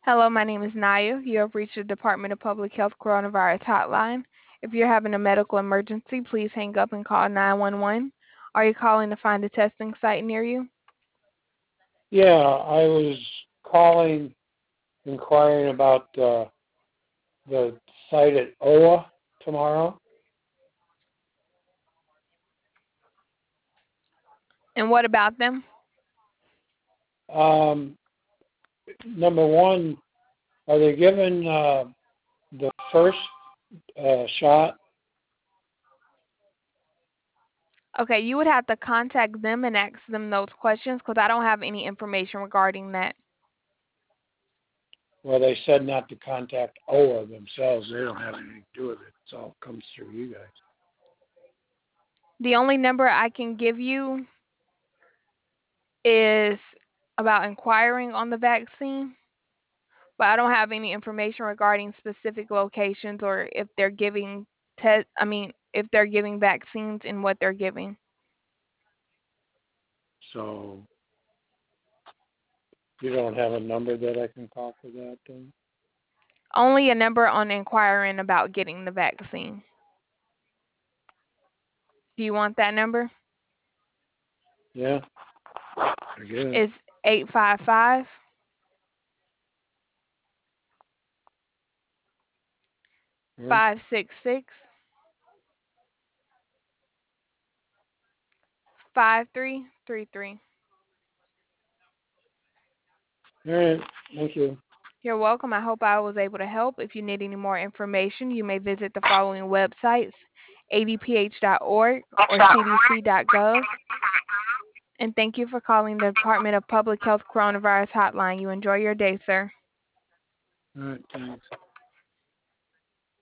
Hello, my name is Naya. You have reached the Department of Public Health Coronavirus Hotline. If you're having a medical emergency, please hang up and call 911. Are you calling to find a testing site near you? Yeah, I was calling, inquiring about the site at OA tomorrow. And what about them? Number one, are they giving the first shot? Okay, you would have to contact them and ask them those questions because I don't have any information regarding that. Well, they said not to contact OA themselves. They don't have anything to do with it. It all comes through you guys. The only number I can give you is about inquiring on the vaccine, but I don't have any information regarding specific locations or if they're giving if they're giving vaccines and what they're giving. So you don't have a number that I can call for that then? Only a number on inquiring about getting the vaccine. Do you want that number? Yeah, I guess. It's 855 Yeah. 566 5333. All right. Thank you. You're welcome. I hope I was able to help. If you need any more information, you may visit the following websites: adph.org or cdc.gov. And thank you for calling the Department of Public Health Coronavirus Hotline. You enjoy your day, sir. All right. Thanks.